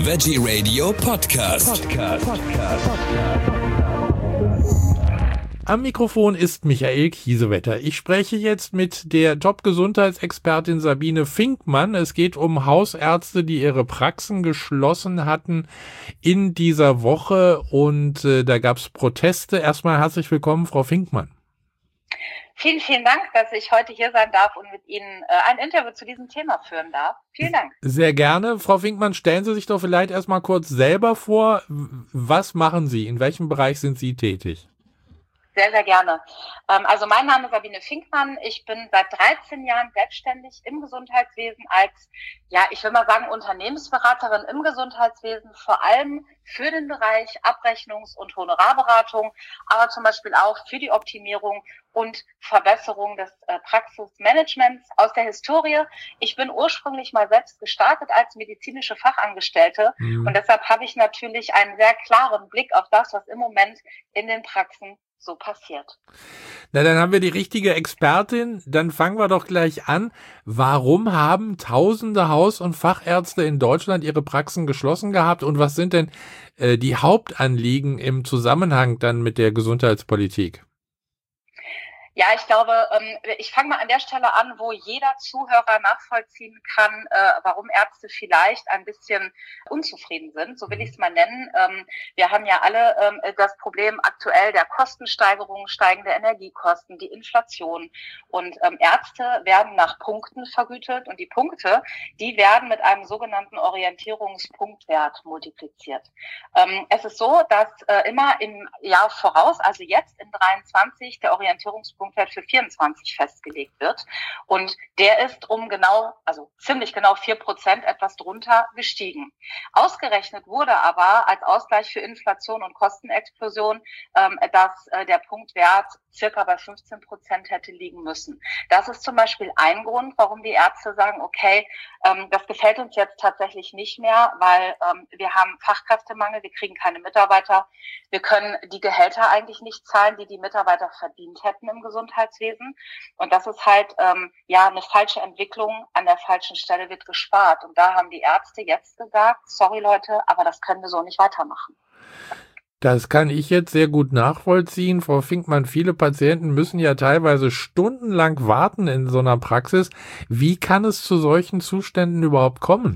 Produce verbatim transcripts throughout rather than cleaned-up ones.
Veggie Radio Podcast. Podcast. Podcast. Am Mikrofon ist Michael Kiesewetter. Ich spreche jetzt mit der Top-Gesundheitsexpertin Sabine Finkmann. Es geht um Hausärzte, die ihre Praxen geschlossen hatten in dieser Woche und äh, da gab es Proteste. Erstmal herzlich willkommen, Frau Finkmann. Vielen, vielen Dank, dass ich heute hier sein darf und mit Ihnen äh, ein Interview zu diesem Thema führen darf. Vielen Dank. Sehr gerne. Frau Finkmann, stellen Sie sich doch vielleicht erstmal kurz selber vor. Was machen Sie? In welchem Bereich sind Sie tätig? Sehr, sehr gerne. Ähm, also mein Name ist Sabine Finkmann. Ich bin seit dreizehn Jahren selbstständig im Gesundheitswesen als, ja, ich will mal sagen, Unternehmensberaterin im Gesundheitswesen, vor allem für den Bereich Abrechnungs- und Honorarberatung, aber zum Beispiel auch für die Optimierung und Verbesserung des äh, Praxismanagements aus der Historie. Ich bin ursprünglich mal selbst gestartet als medizinische Fachangestellte mhm. und deshalb habe ich natürlich einen sehr klaren Blick auf das, was im Moment in den Praxen so passiert. Na, dann haben wir die richtige Expertin. Dann fangen wir doch gleich an. Warum haben tausende Haus- und Fachärzte in Deutschland ihre Praxen geschlossen gehabt? Und was sind denn äh, die Hauptanliegen im Zusammenhang dann mit der Gesundheitspolitik? Ja, ich glaube, ich fange mal an der Stelle an, wo jeder Zuhörer nachvollziehen kann, warum Ärzte vielleicht ein bisschen unzufrieden sind. So will ich es mal nennen. Wir haben ja alle das Problem aktuell der Kostensteigerung, steigende Energiekosten, die Inflation. Und Ärzte werden nach Punkten vergütet und die Punkte, die werden mit einem sogenannten Orientierungspunktwert multipliziert. Es ist so, dass immer im Jahr voraus, also jetzt in dreiundzwanzig, der Orientierungspunkt für vierundzwanzig festgelegt wird. Und der ist um genau, also ziemlich genau vier Prozent etwas drunter gestiegen. Ausgerechnet wurde aber als Ausgleich für Inflation und Kostenexplosion, ähm, dass äh, der Punktwert circa bei fünfzehn Prozent hätte liegen müssen. Das ist zum Beispiel ein Grund, warum die Ärzte sagen, okay, ähm, das gefällt uns jetzt tatsächlich nicht mehr, weil ähm, wir haben Fachkräftemangel, wir kriegen keine Mitarbeiter, wir können die Gehälter eigentlich nicht zahlen, die die Mitarbeiter verdient hätten im Gesundheitswesen. Und das ist halt ähm, ja eine falsche Entwicklung. An der falschen Stelle wird gespart. Und da haben die Ärzte jetzt gesagt, sorry Leute, aber das können wir so nicht weitermachen. Das kann ich jetzt sehr gut nachvollziehen. Frau Finkmann, viele Patienten müssen ja teilweise stundenlang warten in so einer Praxis. Wie kann es zu solchen Zuständen überhaupt kommen?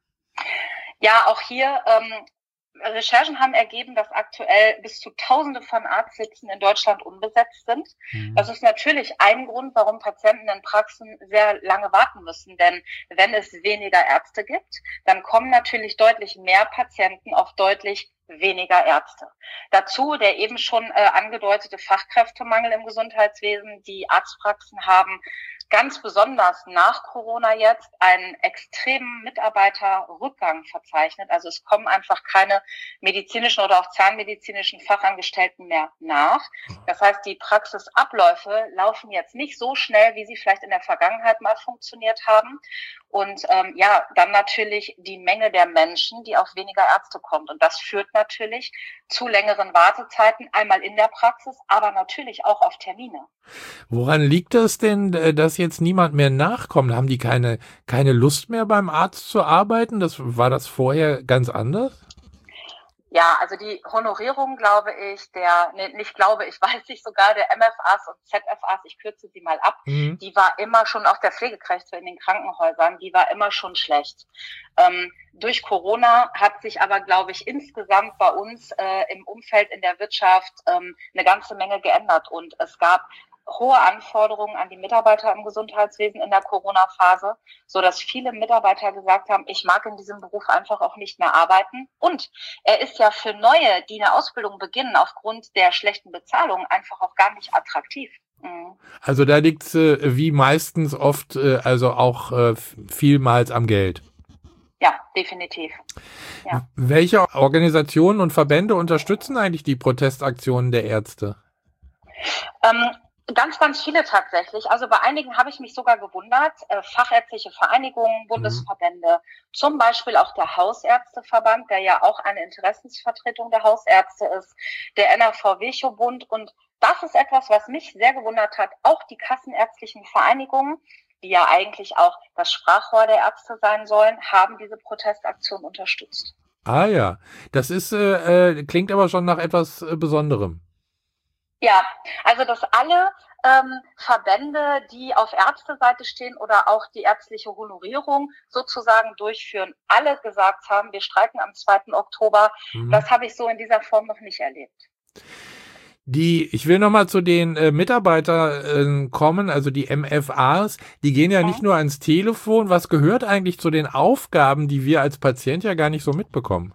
Ja, auch hier ähm, Recherchen haben ergeben, dass aktuell bis zu Tausende von Arztsitzen in Deutschland unbesetzt sind. Mhm. Das ist natürlich ein Grund, warum Patienten in Praxen sehr lange warten müssen. Denn wenn es weniger Ärzte gibt, dann kommen natürlich deutlich mehr Patienten auf deutlich weniger Ärzte. Dazu der eben schon äh, angedeutete Fachkräftemangel im Gesundheitswesen. Die Arztpraxen haben ganz besonders nach Corona jetzt einen extremen Mitarbeiterrückgang verzeichnet. Also es kommen einfach keine medizinischen oder auch zahnmedizinischen Fachangestellten mehr nach. Das heißt, die Praxisabläufe laufen jetzt nicht so schnell, wie sie vielleicht in der Vergangenheit mal funktioniert haben. Und ähm, ja, dann natürlich die Menge der Menschen, die auf weniger Ärzte kommt. Und das führt natürlich zu längeren Wartezeiten, einmal in der Praxis, aber natürlich auch auf Termine. Woran liegt das denn, dass jetzt niemand mehr nachkommt? Haben die keine, keine Lust mehr beim Arzt zu arbeiten? Das, war das vorher ganz anders? Ja, also die Honorierung, glaube ich, der, nee, nicht glaube ich, weiß ich sogar, der M F As und Z F As, ich kürze sie mal ab, mhm. die war immer schon, auch der Pflegekräfte in den Krankenhäusern, die war immer schon schlecht. Ähm, durch Corona hat sich aber, glaube ich, insgesamt bei uns äh, im Umfeld in der Wirtschaft ähm, eine ganze Menge geändert und es gab hohe Anforderungen an die Mitarbeiter im Gesundheitswesen in der Corona-Phase, so dass viele Mitarbeiter gesagt haben, ich mag in diesem Beruf einfach auch nicht mehr arbeiten. Und er ist ja für Neue, die eine Ausbildung beginnen, aufgrund der schlechten Bezahlung einfach auch gar nicht attraktiv. Mhm. Also da liegt es äh, wie meistens oft, äh, also auch äh, vielmals am Geld. Ja, definitiv. Ja. Welche Organisationen und Verbände unterstützen eigentlich die Protestaktionen der Ärzte? Ähm, Ganz, ganz viele tatsächlich. Also bei einigen habe ich mich sogar gewundert. Äh, fachärztliche Vereinigungen, Bundesverbände, mhm. zum Beispiel auch der Hausärzteverband, der ja auch eine Interessensvertretung der Hausärzte ist, der N R V-Virchow-Bund. Und das ist etwas, was mich sehr gewundert hat. Auch die kassenärztlichen Vereinigungen, die ja eigentlich auch das Sprachrohr der Ärzte sein sollen, haben diese Protestaktion unterstützt. Ah ja, das ist äh, äh, klingt aber schon nach etwas äh, Besonderem. Ja, also dass alle ähm, Verbände, die auf Ärzteseite stehen oder auch die ärztliche Honorierung sozusagen durchführen, alle gesagt haben, wir streiken am zweiten Oktober. Mhm. Das habe ich so in dieser Form noch nicht erlebt. Die, ich will nochmal zu den äh, Mitarbeitern äh, kommen, also die M F As, die gehen ja nicht Mhm. nur ans Telefon. Was gehört eigentlich zu den Aufgaben, die wir als Patient ja gar nicht so mitbekommen?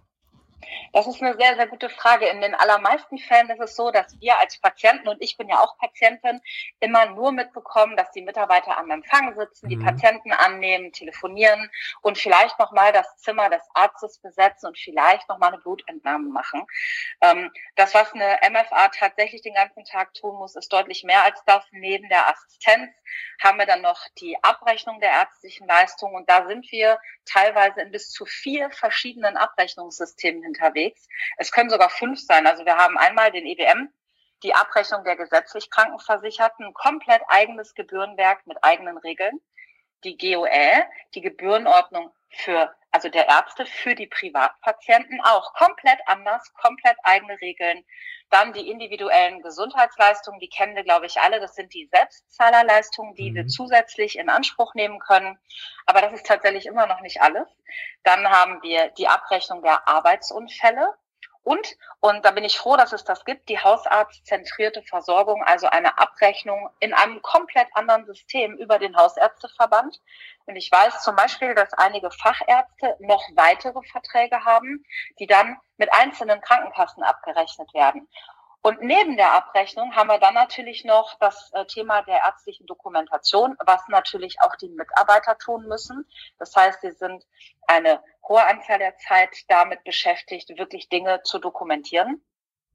Das ist eine sehr, sehr gute Frage. In den allermeisten Fällen ist es so, dass wir als Patienten, und ich bin ja auch Patientin, immer nur mitbekommen, dass die Mitarbeiter am Empfang sitzen, die Mhm. Patienten annehmen, telefonieren und vielleicht nochmal das Zimmer des Arztes besetzen und vielleicht nochmal eine Blutentnahme machen. Ähm, das, was eine M F A tatsächlich den ganzen Tag tun muss, ist deutlich mehr als das. Neben der Assistenz haben wir dann noch die Abrechnung der ärztlichen Leistungen, und da sind wir teilweise in bis zu vier verschiedenen Abrechnungssystemen unterwegs. Es können sogar fünf sein. Also wir haben einmal den E B M, die Abrechnung der gesetzlich Krankenversicherten, ein komplett eigenes Gebührenwerk mit eigenen Regeln. Die G O Ä, die Gebührenordnung für, also der Ärzte für die Privatpatienten, auch komplett anders, komplett eigene Regeln. Dann die individuellen Gesundheitsleistungen, die kennen wir, glaube ich, alle. Das sind die Selbstzahlerleistungen, die Mhm. wir zusätzlich in Anspruch nehmen können. Aber das ist tatsächlich immer noch nicht alles. Dann haben wir die Abrechnung der Arbeitsunfälle. Und, und da bin ich froh, dass es das gibt, die hausarztzentrierte Versorgung, also eine Abrechnung in einem komplett anderen System über den Hausärzteverband. Und ich weiß zum Beispiel, dass einige Fachärzte noch weitere Verträge haben, die dann mit einzelnen Krankenkassen abgerechnet werden. Und neben der Abrechnung haben wir dann natürlich noch das äh, Thema der ärztlichen Dokumentation, was natürlich auch die Mitarbeiter tun müssen. Das heißt, sie sind eine hohe Anzahl der Zeit damit beschäftigt, wirklich Dinge zu dokumentieren.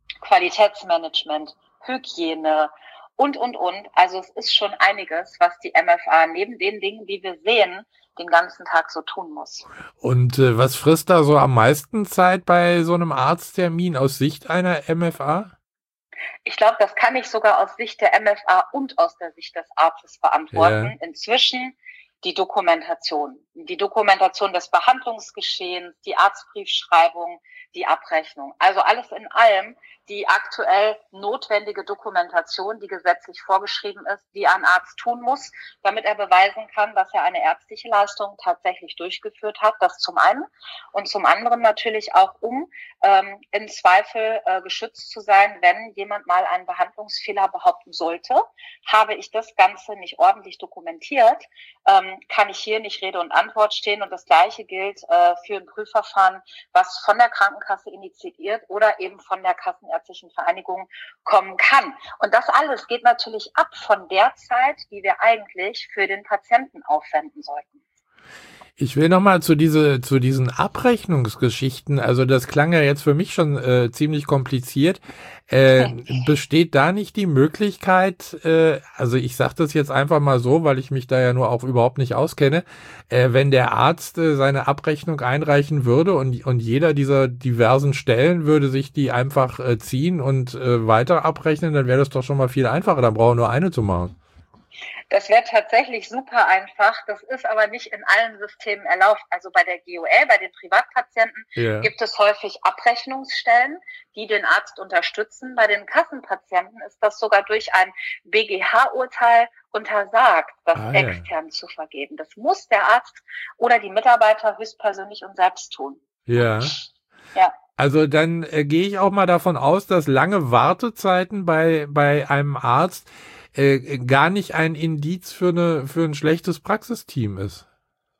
Qualitätsmanagement, Hygiene und, und, und. Also es ist schon einiges, was die M F A neben den Dingen, die wir sehen, den ganzen Tag so tun muss. Und äh, was frisst da so am meisten Zeit bei so einem Arzttermin aus Sicht einer M F A? Ich glaube, das kann ich sogar aus Sicht der M F A und aus der Sicht des Arztes beantworten. Ja. Inzwischen die Dokumentation. Die Dokumentation des Behandlungsgeschehens, die Arztbriefschreibung, die Abrechnung. Also alles in allem die aktuell notwendige Dokumentation, die gesetzlich vorgeschrieben ist, die ein Arzt tun muss, damit er beweisen kann, dass er eine ärztliche Leistung tatsächlich durchgeführt hat. Das zum einen. Und zum anderen natürlich auch, um ähm, im Zweifel äh, geschützt zu sein, wenn jemand mal einen Behandlungsfehler behaupten sollte. Habe ich das Ganze nicht ordentlich dokumentiert, ähm, kann ich hier nicht Rede und Antwort stehen. Und das Gleiche gilt äh, für ein Prüfverfahren, was von der Krankenkasse initiiert oder eben von der Kassenärztlichen Vereinigung kommen kann. Und das alles geht natürlich ab von der Zeit, die wir eigentlich für den Patienten aufwenden sollten. Ich will nochmal zu diese, zu diesen Abrechnungsgeschichten, also das klang ja jetzt für mich schon äh, ziemlich kompliziert. Äh, besteht da nicht die Möglichkeit, äh, also ich sage das jetzt einfach mal so, weil ich mich da ja nur auch überhaupt nicht auskenne, äh, wenn der Arzt äh, seine Abrechnung einreichen würde und, und jeder dieser diversen Stellen würde sich die einfach äh, ziehen und äh, weiter abrechnen, dann wäre das doch schon mal viel einfacher, dann braucht er nur eine zu machen. Das wäre tatsächlich super einfach. Das ist aber nicht in allen Systemen erlaubt. Also bei der G O L, bei den Privatpatienten, Ja. gibt es häufig Abrechnungsstellen, die den Arzt unterstützen. Bei den Kassenpatienten ist das sogar durch ein B G H-Urteil untersagt, das Ah, ja. extern zu vergeben. Das muss der Arzt oder die Mitarbeiter höchstpersönlich und selbst tun. Ja. Ja. Also dann äh, gehe ich auch mal davon aus, dass lange Wartezeiten bei bei einem Arzt äh, gar nicht ein Indiz für eine für ein schlechtes Praxisteam ist.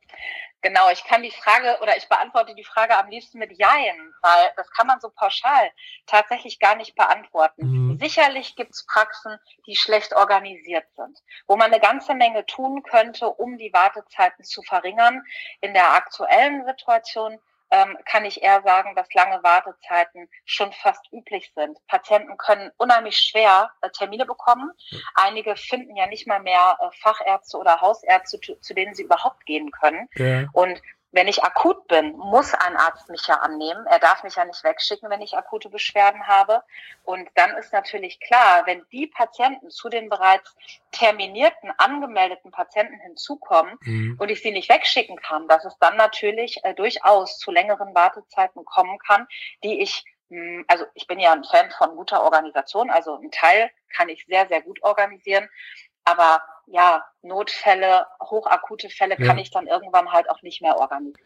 Genau, ich kann die Frage oder ich beantworte die Frage am liebsten mit Jein, weil das kann man so pauschal tatsächlich gar nicht beantworten. Mhm. Sicherlich gibt's Praxen, die schlecht organisiert sind, wo man eine ganze Menge tun könnte, um die Wartezeiten zu verringern. In der aktuellen Situation ähm, kann ich eher sagen, dass lange Wartezeiten schon fast üblich sind. Patienten können unheimlich schwer äh, Termine bekommen. Einige finden ja nicht mal mehr äh, Fachärzte oder Hausärzte, zu, zu denen sie überhaupt gehen können. Ja. Und Wenn ich akut bin, muss ein Arzt mich ja annehmen. Er darf mich ja nicht wegschicken, wenn ich akute Beschwerden habe. Und dann ist natürlich klar, wenn die Patienten zu den bereits terminierten, angemeldeten Patienten hinzukommen mhm. und ich sie nicht wegschicken kann, dass es dann natürlich äh, durchaus zu längeren Wartezeiten kommen kann, die ich, mh, also ich bin ja ein Fan von guter Organisation, also einen Teil kann ich sehr, sehr gut organisieren. Aber ja, Notfälle, hochakute Fälle kann ja. ich dann irgendwann halt auch nicht mehr organisieren.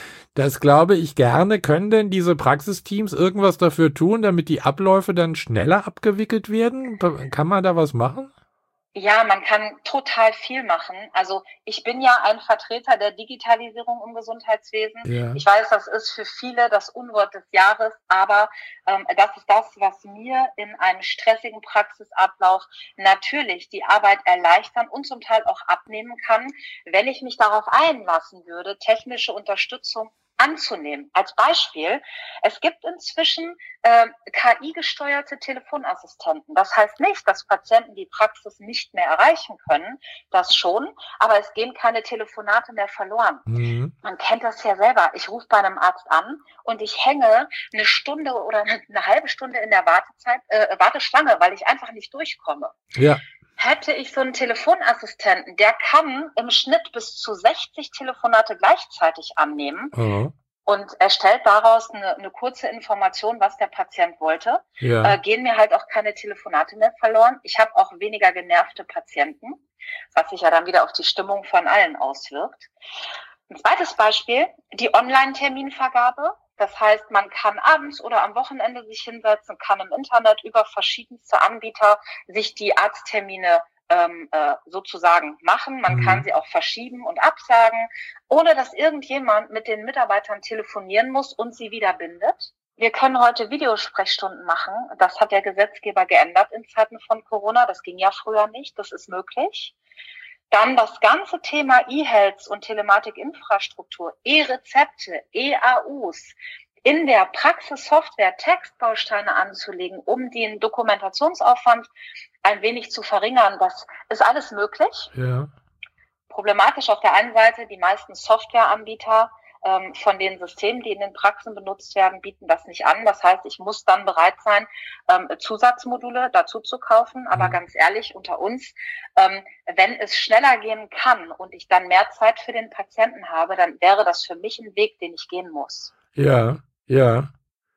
Das glaube ich gerne. Können denn diese Praxisteams irgendwas dafür tun, damit die Abläufe dann schneller abgewickelt werden? Kann man da was machen? Ja, man kann total viel machen. Also ich bin ja ein Vertreter der Digitalisierung im Gesundheitswesen. Ja. Ich weiß, das ist für viele das Unwort des Jahres, aber ähm, das ist das, was mir in einem stressigen Praxisablauf natürlich die Arbeit erleichtern und zum Teil auch abnehmen kann, wenn ich mich darauf einlassen würde, technische Unterstützung anzunehmen. Als Beispiel, es gibt inzwischen äh, K I-gesteuerte Telefonassistenten. Das heißt nicht, dass Patienten die Praxis nicht mehr erreichen können, das schon, aber es gehen keine Telefonate mehr verloren. Mhm. Man kennt das ja selber. Ich rufe bei einem Arzt an und ich hänge eine Stunde oder eine, eine halbe Stunde in der Wartezeit, äh, Warteschlange, weil ich einfach nicht durchkomme. Ja. Hätte ich so einen Telefonassistenten, der kann im Schnitt bis zu sechzig Telefonate gleichzeitig annehmen mhm. und erstellt daraus eine, eine kurze Information, was der Patient wollte, ja. äh, gehen mir halt auch keine Telefonate mehr verloren. Ich habe auch weniger genervte Patienten, was sich ja dann wieder auf die Stimmung von allen auswirkt. Ein zweites Beispiel, die Online-Terminvergabe. Das heißt, man kann abends oder am Wochenende sich hinsetzen, kann im Internet über verschiedenste Anbieter sich die Arzttermine ähm, äh, sozusagen machen. Man mhm. kann sie auch verschieben und absagen, ohne dass irgendjemand mit den Mitarbeitern telefonieren muss und sie wieder bindet. Wir können heute Videosprechstunden machen. Das hat der Gesetzgeber geändert in Zeiten von Corona. Das ging ja früher nicht. Das ist möglich. Dann das ganze Thema E-Health und Telematikinfrastruktur, E-Rezepte, E-A Us, in der Praxissoftware Textbausteine anzulegen, um den Dokumentationsaufwand ein wenig zu verringern. Das ist alles möglich. Ja. Problematisch auf der einen Seite, die meisten Softwareanbieter ähm, von den Systemen, die in den Praxen benutzt werden, bieten das nicht an. Das heißt, ich muss dann bereit sein, ähm, Zusatzmodule dazu zu kaufen. Aber mhm. ganz ehrlich, unter uns, ähm, wenn es schneller gehen kann und ich dann mehr Zeit für den Patienten habe, dann wäre das für mich ein Weg, den ich gehen muss. Ja, ja.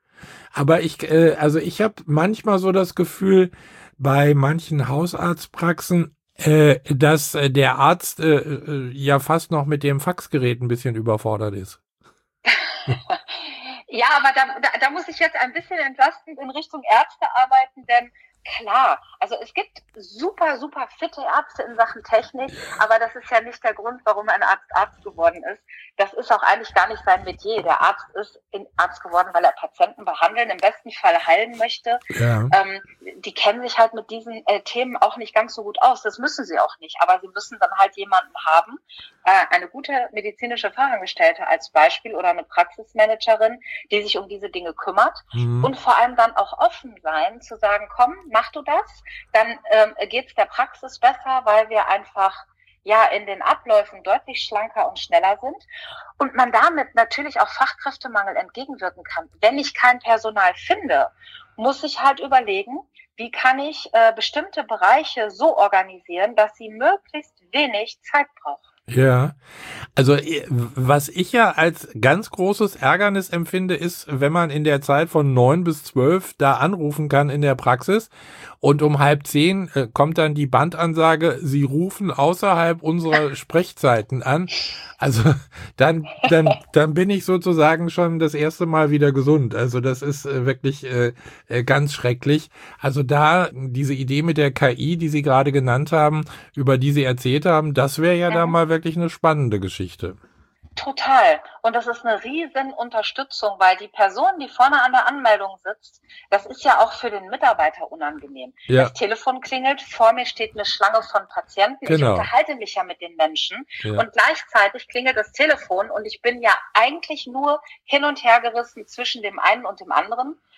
Aber ich, äh, also ich habe manchmal so das Gefühl, bei manchen Hausarztpraxen, äh, dass äh, der Arzt äh, äh, ja fast noch mit dem Faxgerät ein bisschen überfordert ist. Ja, aber da, da, da muss ich jetzt ein bisschen entlastend in Richtung Ärzte arbeiten, denn klar, also es gibt super, super fitte Ärzte in Sachen Technik, aber das ist ja nicht der Grund, warum ein Arzt Arzt geworden ist. Das ist auch eigentlich gar nicht sein Metier. Der Arzt ist Arzt geworden, weil er Patienten behandeln, im besten Fall heilen möchte. Ja. Ähm, die kennen sich halt mit diesen äh, Themen auch nicht ganz so gut aus. Das müssen sie auch nicht, aber sie müssen dann halt jemanden haben, äh, eine gute medizinische Fachangestellte als Beispiel oder eine Praxismanagerin, die sich um diese Dinge kümmert mhm. und vor allem dann auch offen sein, zu sagen, komm, mach du das, dann ähm, geht's der Praxis besser, weil wir einfach ja in den Abläufen deutlich schlanker und schneller sind und man damit natürlich auch Fachkräftemangel entgegenwirken kann. Wenn ich kein Personal finde, muss ich halt überlegen, wie kann ich äh, bestimmte Bereiche so organisieren, dass sie möglichst wenig Zeit brauchen. Ja, also was ich ja als ganz großes Ärgernis empfinde, ist, wenn man in der Zeit von neun bis zwölf da anrufen kann in der Praxis und um halb zehn äh, kommt dann die Bandansage, Sie rufen außerhalb unserer Sprechzeiten an. Also dann, dann, dann bin ich sozusagen schon das erste Mal wieder gesund. Also das ist äh, wirklich äh, äh, ganz schrecklich. Also da diese Idee mit der K I, die Sie gerade genannt haben, über die Sie erzählt haben, das wäre ja mhm. da mal wirklich eine spannende Geschichte. Total. Und das ist eine riesen Unterstützung, weil die Person, die vorne an der Anmeldung sitzt, das ist ja auch für den Mitarbeiter unangenehm. Ja. Das Telefon klingelt, vor mir steht eine Schlange von Patienten. Genau. Ich unterhalte mich ja mit den Menschen ja. und gleichzeitig klingelt das Telefon und ich bin ja eigentlich nur hin und her gerissen zwischen dem einen und dem anderen.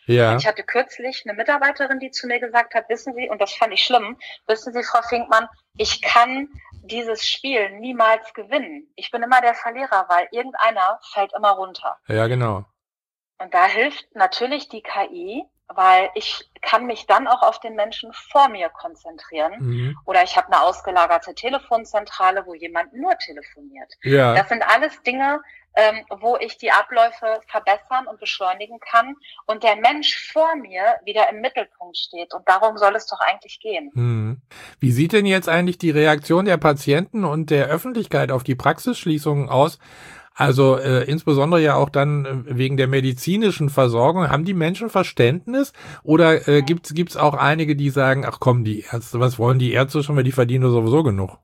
Ja. Ich hatte kürzlich eine Mitarbeiterin, die zu mir gesagt hat, wissen Sie, und das fand ich schlimm, wissen Sie, Frau Finkmann, ich kann dieses Spiel niemals gewinnen. Ich bin immer der Verlierer, weil irgendeiner fällt immer runter. Ja, genau. Und da hilft natürlich die K I, weil ich kann mich dann auch auf den Menschen vor mir konzentrieren. Mhm. Oder ich habe eine ausgelagerte Telefonzentrale, wo jemand nur telefoniert. Ja. Das sind alles Dinge, ähm, wo ich die Abläufe verbessern und beschleunigen kann und der Mensch vor mir wieder im Mittelpunkt steht. Und darum soll es doch eigentlich gehen. Mhm. Wie sieht denn jetzt eigentlich die Reaktion der Patienten und der Öffentlichkeit auf die Praxisschließungen aus? Also äh, insbesondere ja auch dann äh, wegen der medizinischen Versorgung. Haben die Menschen Verständnis oder äh, gibt's gibt's auch einige, die sagen, ach komm, die Ärzte, was wollen die Ärzte schon, weil die verdienen sowieso genug?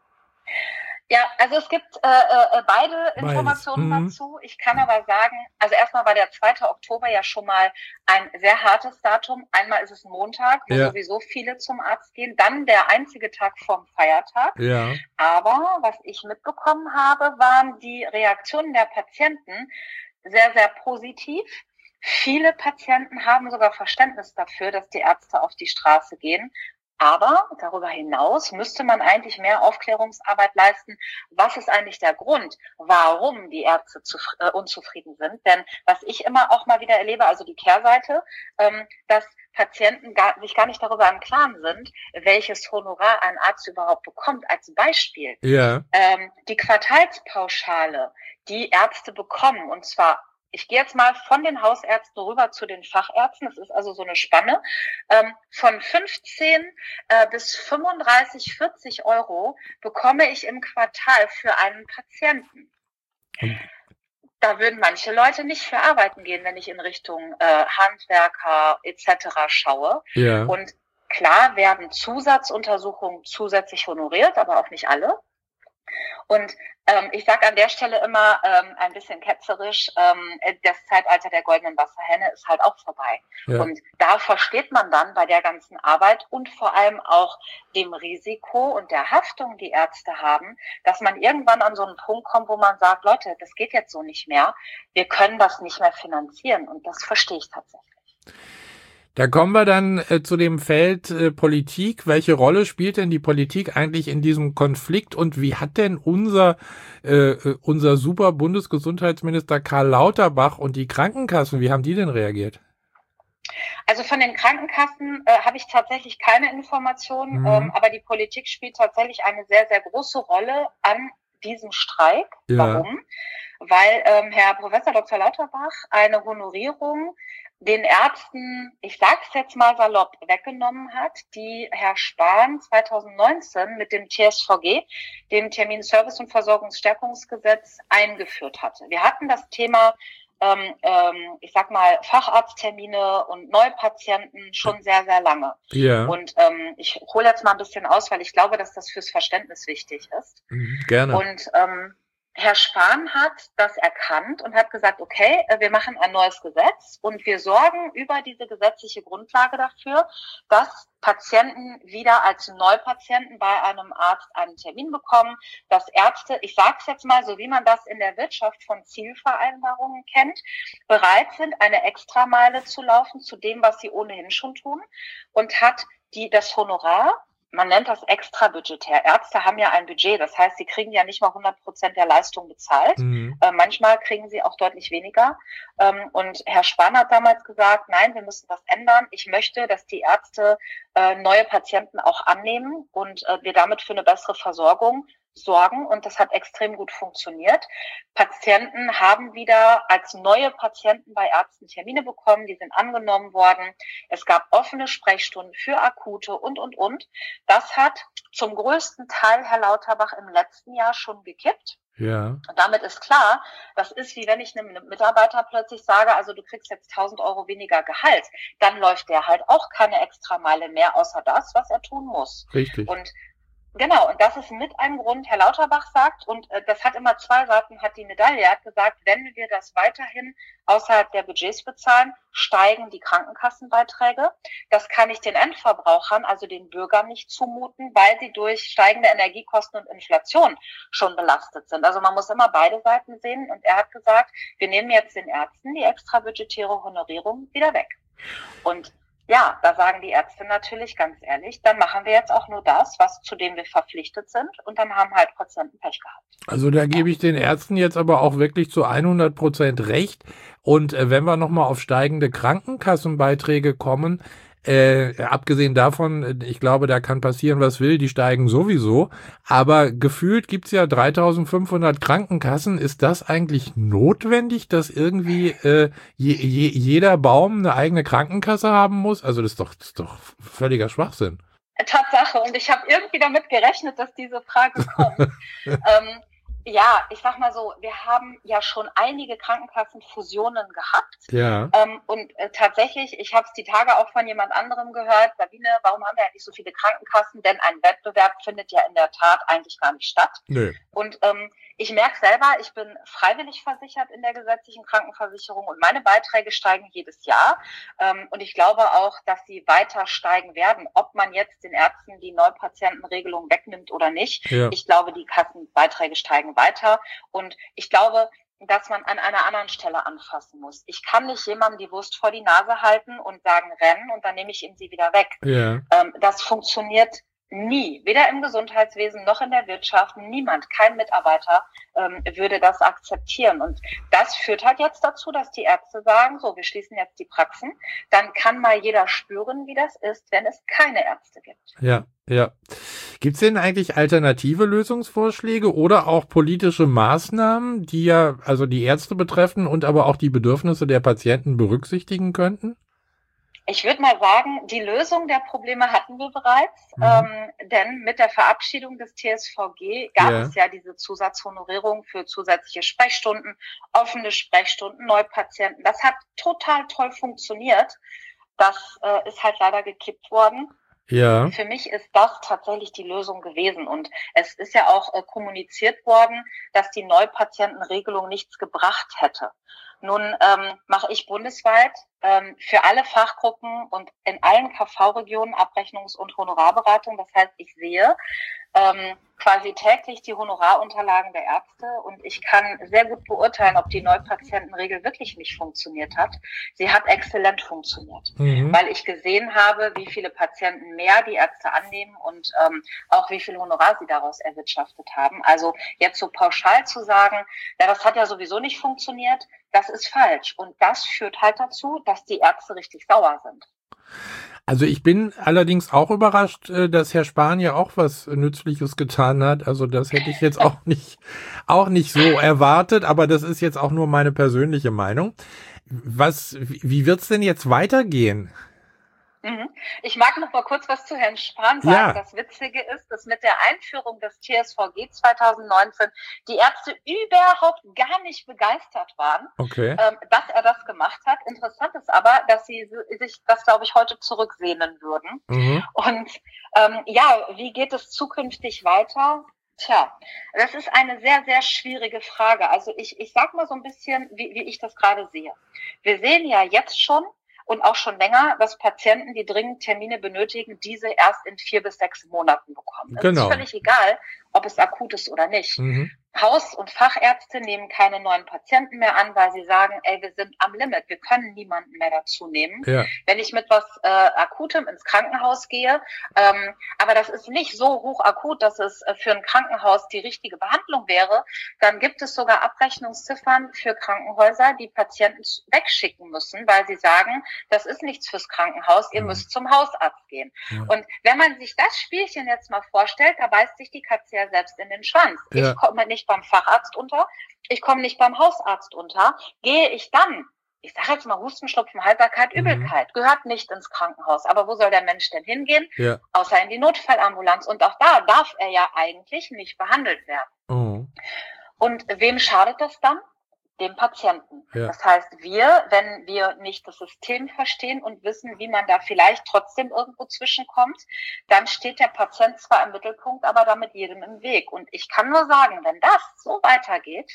Ja, also es gibt äh, äh, beide Informationen Mhm. dazu. Ich kann aber sagen, also erstmal war der zweite Oktober ja schon mal ein sehr hartes Datum. Einmal ist es ein Montag, wo Ja. sowieso viele zum Arzt gehen. Dann der einzige Tag vorm Feiertag. Ja. Aber was ich mitbekommen habe, waren die Reaktionen der Patienten sehr, sehr positiv. Viele Patienten haben sogar Verständnis dafür, dass die Ärzte auf die Straße gehen. Aber darüber hinaus müsste man eigentlich mehr Aufklärungsarbeit leisten. Was ist eigentlich der Grund, warum die Ärzte zu, äh, unzufrieden sind? Denn was ich immer auch mal wieder erlebe, also die Kehrseite, ähm, dass Patienten gar, sich gar nicht darüber im Klaren sind, welches Honorar ein Arzt überhaupt bekommt. Als Beispiel, Ja. ähm, die Quartalspauschale, die Ärzte bekommen, und zwar ich gehe jetzt mal von den Hausärzten rüber zu den Fachärzten. Das ist also so eine Spanne ähm, von fünfzehn äh, bis fünfunddreißig, vierzig Euro bekomme ich im Quartal für einen Patienten. Und Da würden manche Leute nicht für arbeiten gehen, wenn ich in Richtung äh, Handwerker et cetera schaue. ja. Und klar werden Zusatzuntersuchungen zusätzlich honoriert, aber auch nicht alle. Und ähm, ich sage an der Stelle immer ähm, ein bisschen ketzerisch, ähm, das Zeitalter der goldenen Wasserhähne ist halt auch vorbei. Ja. Und da versteht man dann bei der ganzen Arbeit und vor allem auch dem Risiko und der Haftung, die Ärzte haben, dass man irgendwann an so einen Punkt kommt, wo man sagt, Leute, das geht jetzt so nicht mehr. Wir können das nicht mehr finanzieren. Und das verstehe ich tatsächlich. Da kommen wir dann äh, zu dem Feld äh, Politik. Welche Rolle spielt denn die Politik eigentlich in diesem Konflikt und wie hat denn unser äh, unser super Bundesgesundheitsminister Karl Lauterbach und die Krankenkassen, wie haben die denn reagiert? Also von den Krankenkassen äh, habe ich tatsächlich keine Informationen, Mhm. ähm, aber die Politik spielt tatsächlich eine sehr, sehr große Rolle an diesem Streik. Ja. Warum? Weil ähm, Herr Professor Doktor Lauterbach eine Honorierung den Ärzten, ich sag's jetzt mal salopp, weggenommen hat, die Herr Spahn zweitausendneunzehn mit dem T S V G, dem Terminservice- und Versorgungsstärkungsgesetz, eingeführt hatte. Wir hatten das Thema, ähm, ähm, ich sag mal, Facharzttermine und Neupatienten schon sehr, sehr lange. Ja. Und ähm, ich hole jetzt mal ein bisschen aus, weil ich glaube, dass das fürs Verständnis wichtig ist. Mhm, gerne. Und ähm, Herr Spahn hat das erkannt und hat gesagt, okay, wir machen ein neues Gesetz und wir sorgen über diese gesetzliche Grundlage dafür, dass Patienten wieder als Neupatienten bei einem Arzt einen Termin bekommen, dass Ärzte, ich sage es jetzt mal, so wie man das in der Wirtschaft von Zielvereinbarungen kennt, bereit sind, eine Extrameile zu laufen zu dem, was sie ohnehin schon tun, und hat die das Honorar, man nennt das extrabudgetär. Ärzte haben ja ein Budget, das heißt, sie kriegen ja nicht mal hundert Prozent der Leistung bezahlt. Mhm. Äh, manchmal kriegen sie auch deutlich weniger. Ähm, und Herr Spahn hat damals gesagt, nein, wir müssen das ändern. Ich möchte, dass die Ärzte äh, neue Patienten auch annehmen und äh, wir damit für eine bessere Versorgung sorgen. Und das hat extrem gut funktioniert. Patienten haben wieder als neue Patienten bei Ärzten Termine bekommen, die sind angenommen worden. Es gab offene Sprechstunden für Akute und, und, und. Das hat zum größten Teil Herr Lauterbach im letzten Jahr schon gekippt. Ja. Und damit ist klar, das ist wie wenn ich einem Mitarbeiter plötzlich sage, also du kriegst jetzt tausend Euro weniger Gehalt. Dann läuft der halt auch keine Extrameile mehr, außer das, was er tun muss. Richtig. Und genau, und das ist mit ein Grund, Herr Lauterbach sagt, und äh, das hat immer zwei Seiten, hat die Medaille. Er hat gesagt, wenn wir das weiterhin außerhalb der Budgets bezahlen, steigen die Krankenkassenbeiträge. Das kann ich den Endverbrauchern, also den Bürgern, nicht zumuten, weil sie durch steigende Energiekosten und Inflation schon belastet sind. Also man muss immer beide Seiten sehen. Und er hat gesagt, wir nehmen jetzt den Ärzten die extrabudgetäre Honorierung wieder weg. Und ja, da sagen die Ärzte natürlich ganz ehrlich, dann machen wir jetzt auch nur das, was zu dem wir verpflichtet sind, und dann haben halt Patienten Pech gehabt. Also da gebe ich den Ärzten jetzt aber auch wirklich zu hundert Prozent recht. Und äh, wenn wir nochmal auf steigende Krankenkassenbeiträge kommen, Äh, abgesehen davon, ich glaube, da kann passieren, was will, die steigen sowieso. Aber gefühlt gibt's ja dreitausendfünfhundert Krankenkassen. Ist das eigentlich notwendig, dass irgendwie äh, je, je, jeder Baum eine eigene Krankenkasse haben muss? Also das ist doch, das ist doch völliger Schwachsinn. Tatsache. Und ich habe irgendwie damit gerechnet, dass diese Frage kommt. ähm, Ja, ich sag mal so, wir haben ja schon einige Krankenkassenfusionen gehabt. Ja. Ähm, und äh, tatsächlich, ich habe es die Tage auch von jemand anderem gehört, Sabine, warum haben wir eigentlich so viele Krankenkassen? Denn ein Wettbewerb findet ja in der Tat eigentlich gar nicht statt. Nö. Und ähm, ich merke selber, ich bin freiwillig versichert in der gesetzlichen Krankenversicherung und meine Beiträge steigen jedes Jahr. Ähm, und ich glaube auch, dass sie weiter steigen werden, ob man jetzt den Ärzten die Neupatientenregelung wegnimmt oder nicht. Ja. Ich glaube, die Kassenbeiträge steigen weiter. Und ich glaube, dass man an einer anderen Stelle anfassen muss. Ich kann nicht jemandem die Wurst vor die Nase halten und sagen, rennen, und dann nehme ich ihm sie wieder weg. Ja. Ähm, das funktioniert nie, weder im Gesundheitswesen noch in der Wirtschaft. Niemand, kein Mitarbeiter ähm, würde das akzeptieren. Und das führt halt jetzt dazu, dass die Ärzte sagen, so, wir schließen jetzt die Praxen. Dann kann mal jeder spüren, wie das ist, wenn es keine Ärzte gibt. Ja, ja. Gibt's denn eigentlich alternative Lösungsvorschläge oder auch politische Maßnahmen, die ja also die Ärzte betreffen und aber auch die Bedürfnisse der Patienten berücksichtigen könnten? Ich würde mal sagen, die Lösung der Probleme hatten wir bereits, Mhm. ähm, denn mit der Verabschiedung des T S V G gab Ja. es ja diese Zusatzhonorierung für zusätzliche Sprechstunden, offene Sprechstunden, Neupatienten. Das hat total toll funktioniert. Das äh, ist halt leider gekippt worden. Ja. Für mich ist das tatsächlich die Lösung gewesen. Und es ist ja auch äh, kommuniziert worden, dass die Neupatientenregelung nichts gebracht hätte. Nun ähm, mache ich bundesweit ähm, für alle Fachgruppen und in allen K V-Regionen Abrechnungs- und Honorarberatung. Das heißt, ich sehe ähm, quasi täglich die Honorarunterlagen der Ärzte und ich kann sehr gut beurteilen, ob die Neupatientenregel wirklich nicht funktioniert hat. Sie hat exzellent funktioniert, Mhm. weil ich gesehen habe, wie viele Patienten mehr die Ärzte annehmen und ähm, auch wie viel Honorar sie daraus erwirtschaftet haben. Also jetzt so pauschal zu sagen, ja, das hat ja sowieso nicht funktioniert, das ist falsch. Und das führt halt dazu, dass die Ärzte richtig sauer sind. Also ich bin allerdings auch überrascht, äh, dass Herr Spahn ja auch was Nützliches getan hat. Also das hätte ich jetzt auch nicht, auch nicht so erwartet, aber das ist jetzt auch nur meine persönliche Meinung. Was, wie wird's denn jetzt weitergehen? Mhm. Ich mag noch mal kurz was zu Herrn Spahn sagen. Ja. Das Witzige ist, dass mit der Einführung des T S V G zweitausendneunzehn die Ärzte überhaupt gar nicht begeistert waren, Okay. ähm, dass er das gemacht hat. Interessant ist aber, dass sie sich das, glaube ich, heute zurücksehnen würden. Mhm. Und ähm, ja, wie geht es zukünftig weiter? Tja, das ist eine sehr, sehr schwierige Frage. Also ich, ich sag mal so ein bisschen, wie, wie ich das gerade sehe. Wir sehen ja jetzt schon, und auch schon länger, dass Patienten, die dringend Termine benötigen, diese erst in vier bis sechs Monaten bekommen. Es Genau. ist völlig egal, ob es akut ist oder nicht. Mhm. Haus- und Fachärzte nehmen keine neuen Patienten mehr an, weil sie sagen, ey, wir sind am Limit, wir können niemanden mehr dazu nehmen. Ja. Wenn ich mit was äh, Akutem ins Krankenhaus gehe, ähm, aber das ist nicht so hoch akut, dass es äh, für ein Krankenhaus die richtige Behandlung wäre, dann gibt es sogar Abrechnungsziffern für Krankenhäuser, die Patienten wegschicken müssen, weil sie sagen, das ist nichts fürs Krankenhaus, ihr Mhm. müsst zum Hausarzt gehen. Ja. Und wenn man sich das Spielchen jetzt mal vorstellt, da beißt sich die Katze ja selbst in den Schwanz. Ja. Ich komme nicht beim Facharzt unter, ich komme nicht beim Hausarzt unter. Gehe ich dann, ich sage jetzt mal Husten, Schnupfen, Halsbarkeit, Mhm. Übelkeit, gehört nicht ins Krankenhaus. Aber wo soll der Mensch denn hingehen? Ja. Außer in die Notfallambulanz. Und auch da darf er ja eigentlich nicht behandelt werden. Oh. Und wem schadet das dann? Dem Patienten. Ja. Das heißt, wir, wenn wir nicht das System verstehen und wissen, wie man da vielleicht trotzdem irgendwo zwischenkommt, dann steht der Patient zwar im Mittelpunkt, aber damit jedem im Weg. Und ich kann nur sagen, wenn das so weitergeht,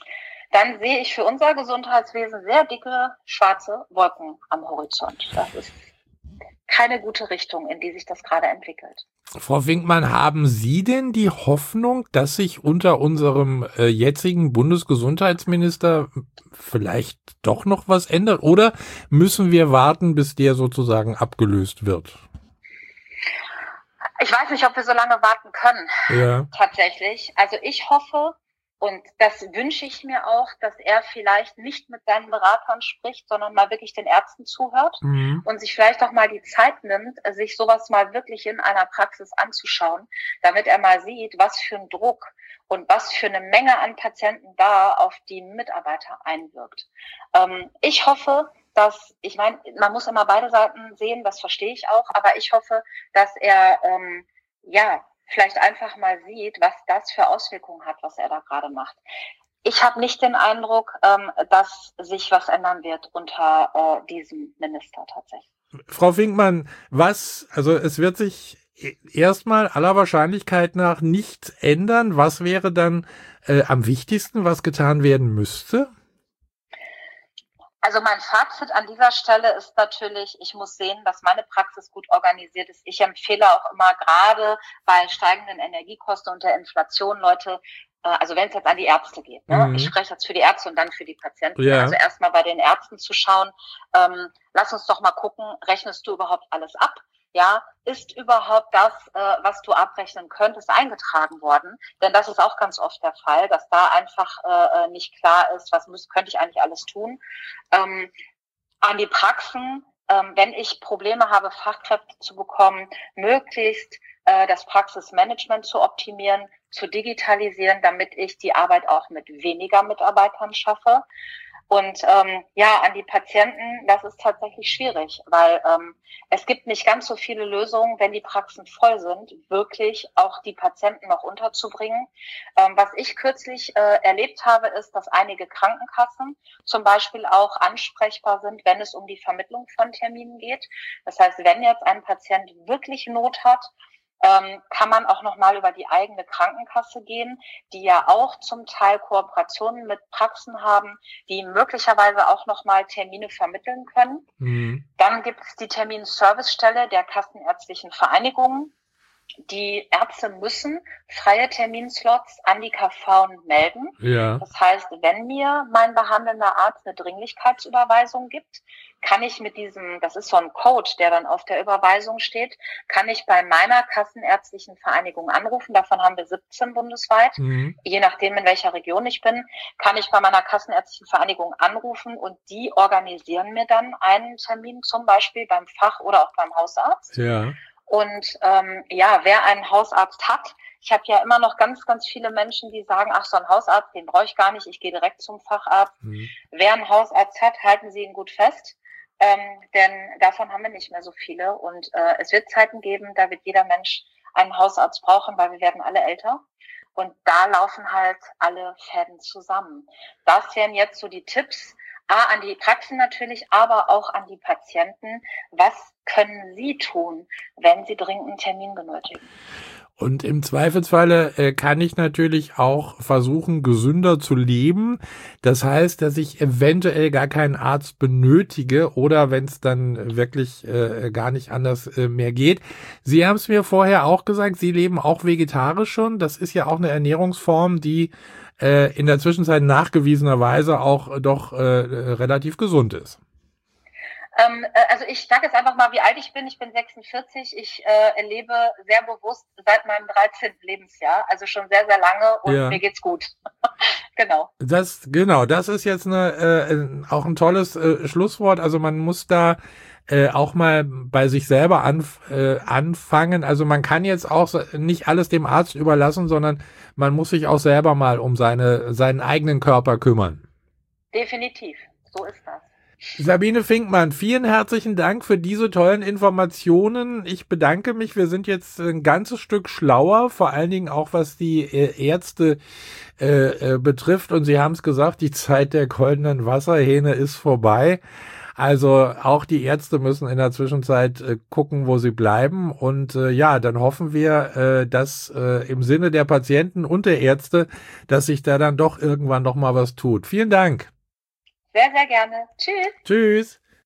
dann sehe ich für unser Gesundheitswesen sehr dicke, schwarze Wolken am Horizont. Das ist keine gute Richtung, in die sich das gerade entwickelt. Frau Finkmann, haben Sie denn die Hoffnung, dass sich unter unserem äh, jetzigen Bundesgesundheitsminister vielleicht doch noch was ändert? Oder müssen wir warten, bis der sozusagen abgelöst wird? Ich weiß nicht, ob wir so lange warten können. Ja. Tatsächlich. Also ich hoffe, und das wünsche ich mir auch, dass er vielleicht nicht mit seinen Beratern spricht, sondern mal wirklich den Ärzten zuhört mhm. und sich vielleicht auch mal die Zeit nimmt, sich sowas mal wirklich in einer Praxis anzuschauen, damit er mal sieht, was für ein Druck und was für eine Menge an Patienten da auf die Mitarbeiter einwirkt. Ähm, ich hoffe, dass, ich meine, man muss immer beide Seiten sehen, das verstehe ich auch, aber ich hoffe, dass er, ähm, ja, vielleicht einfach mal sieht, was das für Auswirkungen hat, was er da gerade macht. Ich habe nicht den Eindruck, ähm, dass sich was ändern wird unter äh, diesem Minister tatsächlich. Frau Finkmann, was, also es wird sich erstmal aller Wahrscheinlichkeit nach nichts ändern. Was wäre dann äh, am wichtigsten, was getan werden müsste? Also mein Fazit an dieser Stelle ist natürlich, ich muss sehen, dass meine Praxis gut organisiert ist. Ich empfehle auch immer gerade bei steigenden Energiekosten und der Inflation, Leute, also wenn es jetzt an die Ärzte geht, ne? Mhm. Ich spreche jetzt für die Ärzte und dann für die Patienten. Ja. Also erstmal bei den Ärzten zu schauen, ähm, lass uns doch mal gucken, rechnest du überhaupt alles ab? Ja, ist überhaupt das, äh, was du abrechnen könntest, eingetragen worden? Denn das ist auch ganz oft der Fall, dass da einfach äh, nicht klar ist, was muss, könnte ich eigentlich alles tun. Ähm, an die Praxen, ähm, wenn ich Probleme habe, Fachkräfte zu bekommen, möglichst äh, das Praxismanagement zu optimieren, zu digitalisieren, damit ich die Arbeit auch mit weniger Mitarbeitern schaffe. Und ähm, ja, an die Patienten, das ist tatsächlich schwierig, weil ähm, es gibt nicht ganz so viele Lösungen, wenn die Praxen voll sind, wirklich auch die Patienten noch unterzubringen. Ähm, was ich kürzlich äh, erlebt habe, ist, dass einige Krankenkassen zum Beispiel auch ansprechbar sind, wenn es um die Vermittlung von Terminen geht. Das heißt, wenn jetzt ein Patient wirklich Not hat, Ähm, kann man auch nochmal über die eigene Krankenkasse gehen, die ja auch zum Teil Kooperationen mit Praxen haben, die möglicherweise auch nochmal Termine vermitteln können. Mhm. Dann gibt es die Terminservicestelle der Kassenärztlichen Vereinigungen. Die Ärzte müssen freie Terminslots an die K V melden. Ja. Das heißt, wenn mir mein behandelnder Arzt eine Dringlichkeitsüberweisung gibt, kann ich mit diesem, das ist so ein Code, der dann auf der Überweisung steht, kann ich bei meiner Kassenärztlichen Vereinigung anrufen. Davon haben wir siebzehn bundesweit. Mhm. Je nachdem, in welcher Region ich bin, kann ich bei meiner Kassenärztlichen Vereinigung anrufen und die organisieren mir dann einen Termin, zum Beispiel beim Fach- oder auch beim Hausarzt. Ja. Und ähm, ja, wer einen Hausarzt hat, ich habe ja immer noch ganz, ganz viele Menschen, die sagen, ach, so ein Hausarzt, den brauche ich gar nicht, ich gehe direkt zum Facharzt. Mhm. Wer einen Hausarzt hat, halten Sie ihn gut fest, ähm, denn davon haben wir nicht mehr so viele. Und äh, es wird Zeiten geben, da wird jeder Mensch einen Hausarzt brauchen, weil wir werden alle älter. Und da laufen halt alle Fäden zusammen. Das wären jetzt so die Tipps, A, an die Praxen natürlich, aber auch an die Patienten. Was können Sie tun, wenn Sie dringend einen Termin benötigen? Und im Zweifelsfalle äh, kann ich natürlich auch versuchen, gesünder zu leben. Das heißt, dass ich eventuell gar keinen Arzt benötige oder wenn es dann wirklich äh, gar nicht anders äh, mehr geht. Sie haben es mir vorher auch gesagt, Sie leben auch vegetarisch schon. Das ist ja auch eine Ernährungsform, die äh, in der Zwischenzeit nachgewiesenerweise auch doch äh, relativ gesund ist. Ähm, also ich sage jetzt einfach mal, wie alt ich bin. Ich bin sechsundvierzig. Ich äh, lebe sehr bewusst seit meinem dreizehnten Lebensjahr, also schon sehr, sehr lange und ja. Mir geht's gut. Genau. Das genau, das ist jetzt eine, äh, auch ein tolles äh, Schlusswort. Also man muss da äh, auch mal bei sich selber anf äh, anfangen. Also man kann jetzt auch nicht alles dem Arzt überlassen, sondern man muss sich auch selber mal um seine seinen eigenen Körper kümmern. Definitiv, so ist das. Sabine Finkmann, vielen herzlichen Dank für diese tollen Informationen. Ich bedanke mich. Wir sind jetzt ein ganzes Stück schlauer, vor allen Dingen auch was die äh, Ärzte äh, äh, betrifft. Und Sie haben es gesagt, die Zeit der goldenen Wasserhähne ist vorbei. Also auch die Ärzte müssen in der Zwischenzeit äh, gucken, wo sie bleiben. Und äh, ja, dann hoffen wir, äh, dass äh, im Sinne der Patienten und der Ärzte, dass sich da dann doch irgendwann noch mal was tut. Vielen Dank. Sehr, sehr gerne. Tschüss. Tschüss.